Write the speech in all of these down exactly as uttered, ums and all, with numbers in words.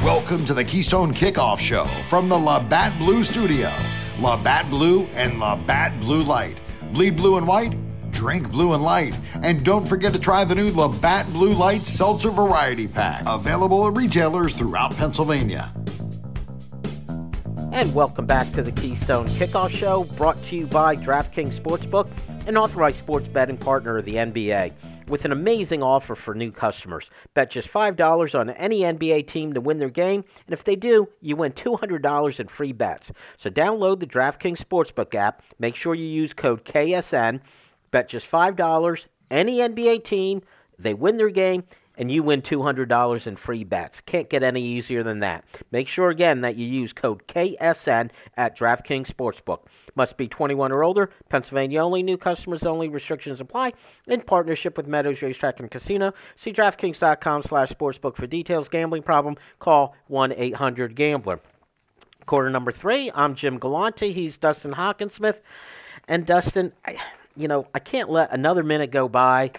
Welcome to the Keystone Kickoff Show from the Labatt Blue Studio. Labatt Blue and Labatt Blue Light. Bleed blue and white, drink blue and light. And don't forget to try the new Labatt Blue Light Seltzer Variety Pack. Available at retailers throughout Pennsylvania. And welcome back to the Keystone Kickoff Show, brought to you by DraftKings Sportsbook, an authorized sports betting partner of the N B A. With an amazing offer for new customers. Bet just five dollars on any N B A team to win their game, and if they do, you win two hundred dollars in free bets. So download the DraftKings Sportsbook app, make sure you use code K S N, bet just five dollars, any N B A team, they win their game, and you win two hundred dollars in free bets. Can't get any easier than that. Make sure, again, that you use code K S N at DraftKings Sportsbook. Must be twenty-one or older. Pennsylvania only. New customers only. Restrictions apply. In partnership with Meadows Racetrack and Casino. See DraftKings.com slash sportsbook for details. Gambling problem? Call one eight hundred gambler. Quarter number three. I'm Jim Galante. He's Dustin Hockensmith. And Dustin, I, you know, I can't let another minute go by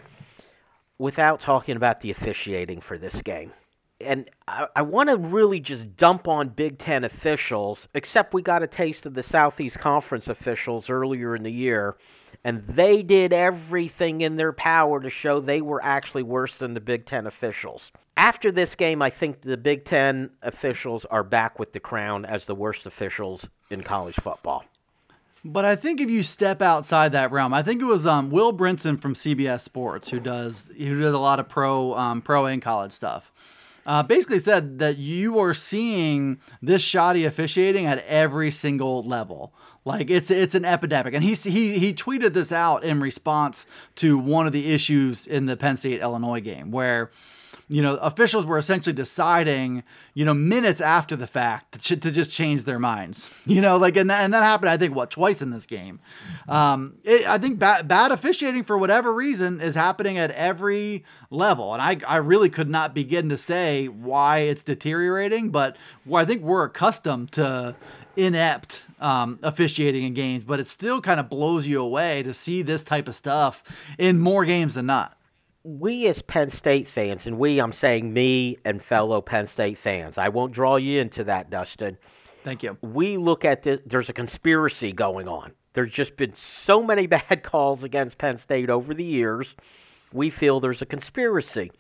without talking about the officiating for this game. And I, I want to really just dump on Big Ten officials, except we got a taste of the Southeast Conference officials earlier in the year, and they did everything in their power to show they were actually worse than the Big Ten officials. After this game, I think the Big Ten officials are back with the crown as the worst officials in college football. But I think if you step outside that realm, I think it was um, Will Brinson from C B S Sports who does who does a lot of pro um, pro and college stuff. Uh, basically said that you are seeing this shoddy officiating at every single level. Like it's it's an epidemic, and he he he tweeted this out in response to one of the issues in the Penn State Illinois game, where, you know, officials were essentially deciding, you know, minutes after the fact to, to just change their minds, you know, like, and that, and that happened, I think, what, twice in this game. Um, it, I think bad, bad officiating for whatever reason is happening at every level. And I, I really could not begin to say why it's deteriorating, but I think we're accustomed to inept um, officiating in games, but it still kind of blows you away to see this type of stuff in more games than not. We as Penn State fans, and we, I'm saying me and fellow Penn State fans, I won't draw you into that, Dustin. Thank you. We look at this, there's a conspiracy going on. There's just been so many bad calls against Penn State over the years. We feel there's a conspiracy.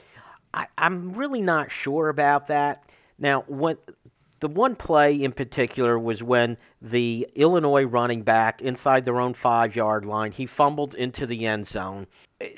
I, I'm really not sure about that. Now, when the one play in particular was when the Illinois running back inside their own five-yard line, he fumbled into the end zone.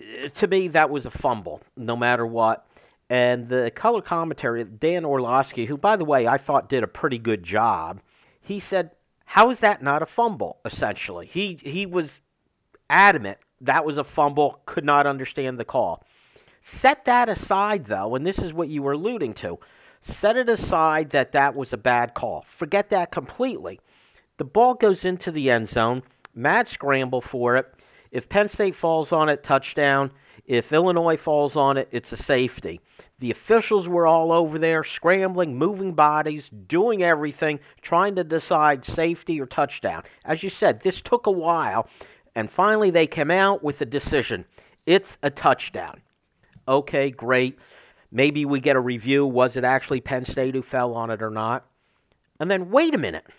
To me, that was a fumble, no matter what. And the color commentary, Dan Orlovsky, who, by the way, I thought did a pretty good job, he said, how is that not a fumble, essentially? He he was adamant that was a fumble, could not understand the call. Set that aside, though, and this is what you were alluding to. Set it aside that that was a bad call. Forget that completely. The ball goes into the end zone, mad scramble for it. If Penn State falls on it, touchdown. If Illinois falls on it, it's a safety. The officials were all over there, scrambling, moving bodies, doing everything, trying to decide safety or touchdown. As you said, this took a while, and finally they came out with a decision. It's a touchdown. Okay, great. Maybe we get a review. Was it actually Penn State who fell on it or not? And then, wait a minute.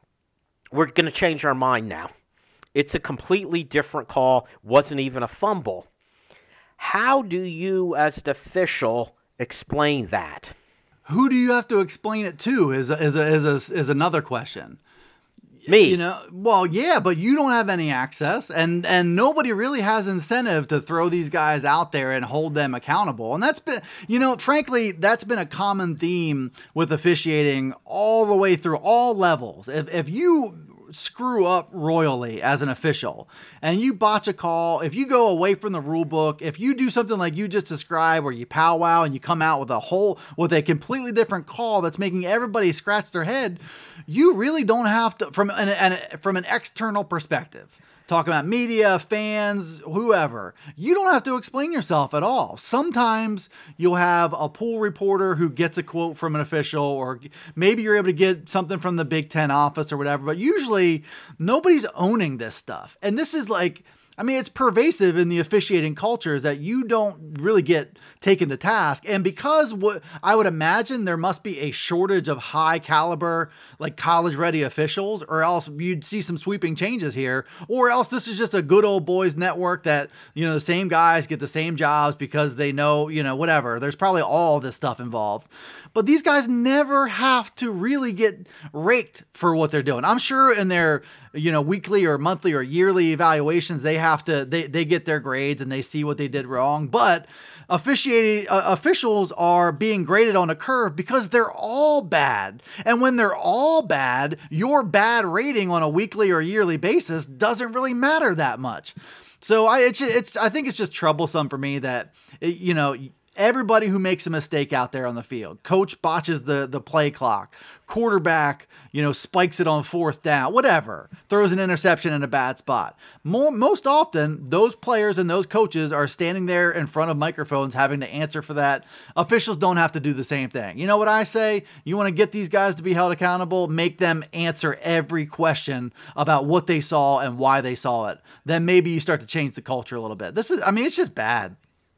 We're going to change our mind now. It's a completely different call. Wasn't even a fumble. How do you, as an official, explain that? Who do you have to explain it to is a, is a, is a, is another question. Me. You know, well, yeah, but you don't have any access, and and nobody really has incentive to throw these guys out there and hold them accountable. And that's been, you know, frankly, that's been a common theme with officiating all the way through all levels. If if you screw up royally as an official and you botch a call, if you go away from the rule book, if you do something like you just described where you powwow and you come out with a whole with a completely different call that's making everybody scratch their head, you really don't have to, from an, an from an external perspective, talking about media, fans, whoever, you don't have to explain yourself at all. Sometimes you'll have a pool reporter who gets a quote from an official, or maybe you're able to get something from the Big Ten office or whatever, but usually nobody's owning this stuff. And this is like, I mean, it's pervasive in the officiating cultures that you don't really get taken to task. And because what I would imagine there must be a shortage of high caliber, like college ready officials, or else you'd see some sweeping changes here, or else this is just a good old boys network that, you know, the same guys get the same jobs because they know, you know, whatever. There's probably all this stuff involved. But these guys never have to really get raked for what they're doing. I'm sure in their, you know, weekly or monthly or yearly evaluations, they have to, they, they get their grades and they see what they did wrong. But officiating uh, officials are being graded on a curve because they're all bad. And when they're all bad, your bad rating on a weekly or yearly basis doesn't really matter that much. So I, it's, it's, I think it's just troublesome for me that, you know, everybody who makes a mistake out there on the field, coach botches the, the play clock, quarterback, you know, spikes it on fourth down, whatever, throws an interception in a bad spot. More, most often, those players and those coaches are standing there in front of microphones having to answer for that. Officials don't have to do the same thing. You know what I say? You want to get these guys to be held accountable, make them answer every question about what they saw and why they saw it. Then maybe you start to change the culture a little bit. This is, I mean, it's just bad.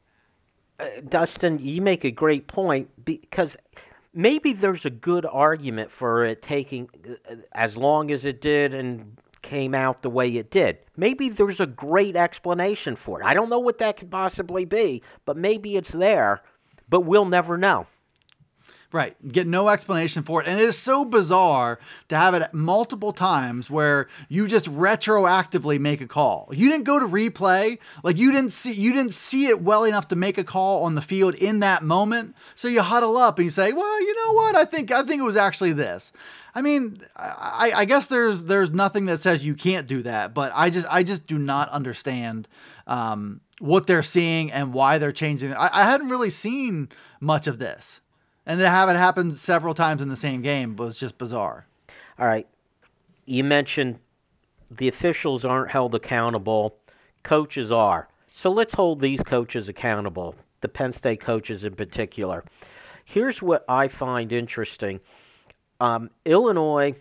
Uh, Dustin, you make a great point because maybe there's a good argument for it taking uh, as long as it did and came out the way it did. Maybe there's a great explanation for it. I don't know what that could possibly be, but maybe it's there, but we'll never know. Right. Get no explanation for it. And it is so bizarre to have it multiple times where you just retroactively make a call. You didn't go to replay. Like you didn't see, you didn't see it well enough to make a call on the field in that moment. So you huddle up and you say, well, you know what? I think, I think it was actually this. I mean, I, I guess there's, there's nothing that says you can't do that, but I just, I just do not understand, um, what they're seeing and why they're changing. I, I hadn't really seen much of this. And to have it happen several times in the same game was just bizarre. All right. You mentioned the officials aren't held accountable. Coaches are. So let's hold these coaches accountable, the Penn State coaches in particular. Here's what I find interesting. Um, Illinois,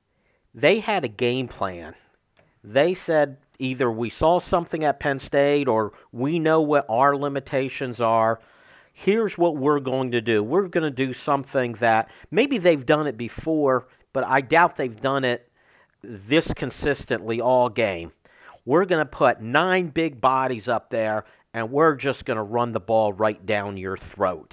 they had a game plan. They said either we saw something at Penn State or we know what our limitations are. Here's what we're going to do. We're going to do something that maybe they've done it before, but I doubt they've done it this consistently all game. We're going to put nine big bodies up there, and we're just going to run the ball right down your throat.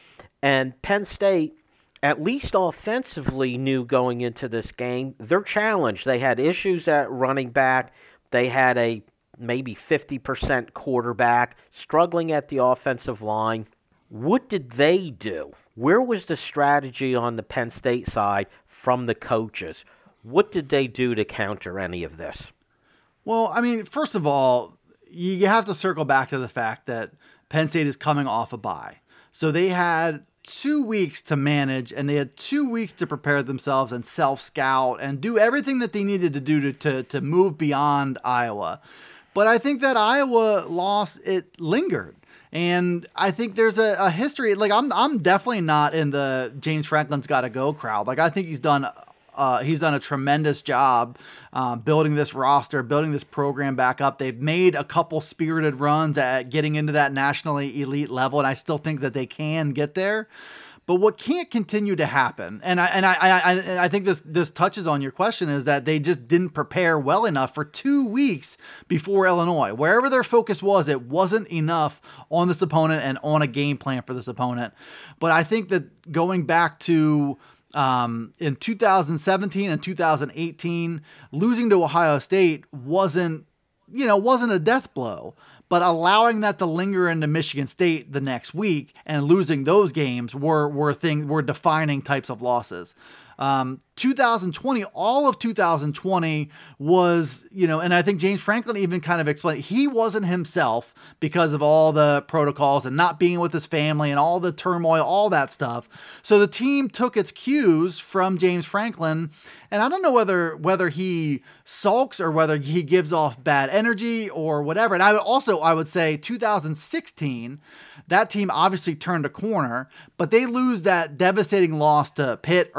And Penn State, at least offensively, knew going into this game, they're challenged. They had issues at running back. They had a maybe fifty percent quarterback, struggling at the offensive line. What did they do? Where was the strategy on the Penn State side from the coaches? What did they do to counter any of this? Well, I mean, first of all, you have to circle back to the fact that Penn State is coming off a bye. So they had two weeks to manage, and they had two weeks to prepare themselves and self-scout and do everything that they needed to do to, to, to move beyond Iowa. But I think that Iowa loss, it lingered. And I think there's a, a history. Like I'm, I'm definitely not in the James Franklin's got to go crowd. Like I think he's done, uh, he's done a tremendous job uh, building this roster, building this program back up. They've made a couple spirited runs at getting into that nationally elite level, and I still think that they can get there. But what can't continue to happen, and I and I I, I think this this touches on your question, is that they just didn't prepare well enough for two weeks before Illinois. Wherever their focus was, it wasn't enough on this opponent and on a game plan for this opponent. But I think that going back to um, in two thousand seventeen and two thousand eighteen, losing to Ohio State wasn't, you know, wasn't a death blow. But allowing that to linger into Michigan State the next week and losing those games were were things were defining types of losses. Um, two thousand twenty, all of two thousand twenty was, you know, and I think James Franklin even kind of explained he wasn't himself because of all the protocols and not being with his family and all the turmoil, all that stuff. So the team took its cues from James Franklin. And I don't know whether whether he sulks or whether he gives off bad energy or whatever. And I would also, I would say two thousand sixteen, that team obviously turned a corner, but they lose that devastating loss to Pitt early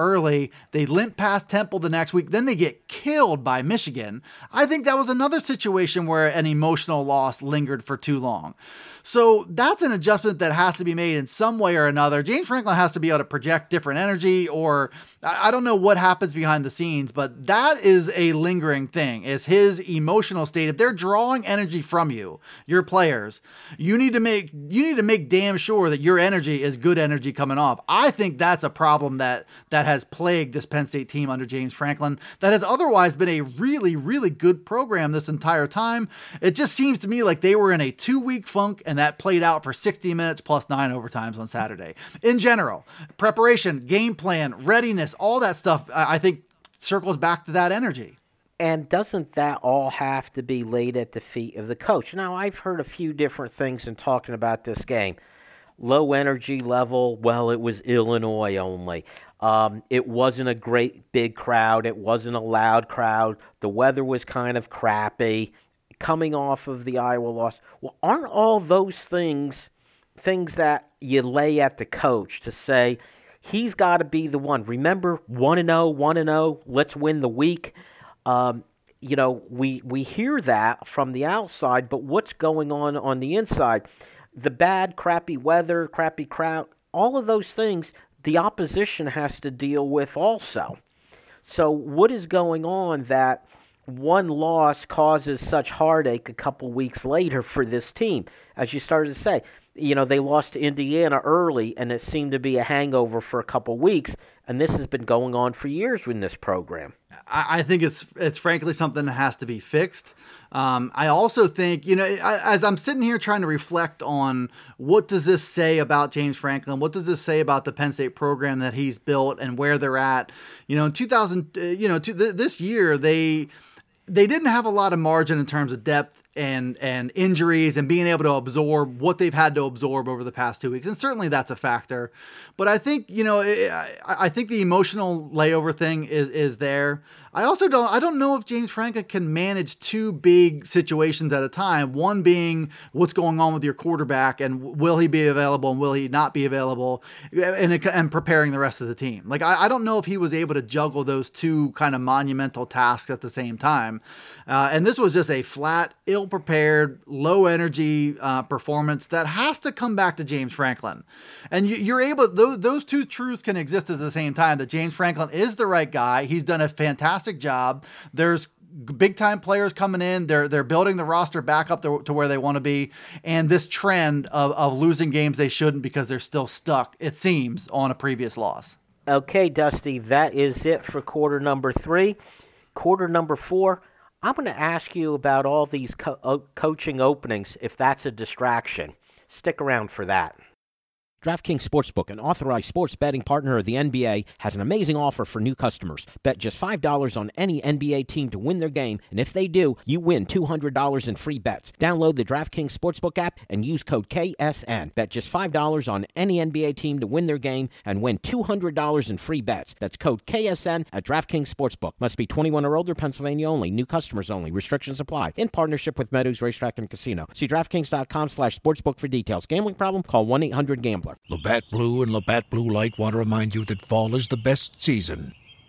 Saturday. They limp past Temple the next week. Then they get killed by Michigan. I think that was another situation where an emotional loss lingered for too long. So that's an adjustment that has to be made in some way or another. James Franklin has to be able to project different energy, or I don't know what happens behind the scenes, but that is a lingering thing, is his emotional state. If they're drawing energy from you, your players, you need to make, you need to make damn sure that your energy is good energy coming off. I think that's a problem that, that has plagued this Penn State team under James Franklin that has otherwise been a really, really good program this entire time. It just seems to me like they were in a two week funk, and that played out for sixty minutes plus nine overtimes on Saturday. In general, preparation, game plan, readiness, all that stuff, I think circles back to that energy. And doesn't that all have to be laid at the feet of the coach? Now, I've heard a few different things in talking about this game. Low energy level, well, it was Illinois only. Um, it wasn't a great big crowd. It wasn't a loud crowd. The weather was kind of crappy. Coming off of the Iowa loss, well, aren't all those things things that you lay at the coach to say he's got to be the one? Remember, one and oh, one and oh, let's win the week. Um, you know, we we hear that from the outside, but what's going on on the inside? The bad, crappy weather, crappy crowd, all of those things the opposition has to deal with also. So what is going on that one loss causes such heartache a couple weeks later for this team? As you started to say, you know, they lost to Indiana early, and it seemed to be a hangover for a couple weeks, and this has been going on for years in this program. I think it's it's frankly something that has to be fixed. Um, I also think, you know, I, as I'm sitting here trying to reflect on what does this say about James Franklin, what does this say about the Penn State program that he's built and where they're at? You know, in two thousand, uh, you know, to th- this year they they didn't have a lot of margin in terms of depth and and injuries and being able to absorb what they've had to absorb over the past two weeks. And certainly that's a factor. But I think, you know, I, I think the emotional layover thing is is there. I also don't, I don't know if James Franklin can manage two big situations at a time. One being what's going on with your quarterback and will he be available and will he not be available, and, and preparing the rest of the team. Like, I, I don't know if he was able to juggle those two kind of monumental tasks at the same time. Uh, and this was just a flat, ill-prepared, low-energy uh, performance that has to come back to James Franklin. And you, you're able, those, those two truths can exist at the same time, that James Franklin is the right guy. He's done a fantastic job. There's big time players coming in. They're they're building the roster back up to, to where they want to be. And this trend of, of losing games they shouldn't because they're still stuck, it seems, on a previous loss. Okay, Dusty, that is it for quarter number three. Quarter number four, I'm going to ask you about all these co- uh, coaching openings, if that's a distraction. Stick around for that. DraftKings Sportsbook, an authorized sports betting partner of the N B A, has an amazing offer for new customers. Bet just five dollars on any N B A team to win their game, and if they do, you win two hundred dollars in free bets. Download the DraftKings Sportsbook app and use code K S N. Bet just five dollars on any N B A team to win their game and win two hundred dollars in free bets. That's code K S N at DraftKings Sportsbook. Must be twenty-one or older, Pennsylvania only. New customers only. Restrictions apply. In partnership with Meadows Racetrack and Casino. See DraftKings.com slash sportsbook for details. Gambling problem? Call one eight hundred gambler. Labatt Blue and Labatt Blue Light want to remind you that fall is the best season.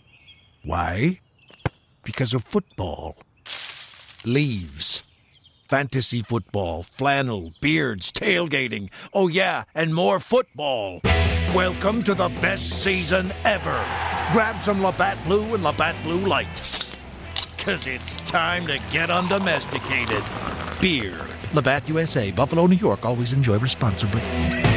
Why? Because of football. Leaves. Fantasy football, flannel, beards, tailgating. Oh yeah, and more football. Welcome to the best season ever. Grab some Labatt Blue and Labatt Blue Light. Cause it's time to get undomesticated. Beer. Labatt U S A, Buffalo, New York. Always enjoy responsibly.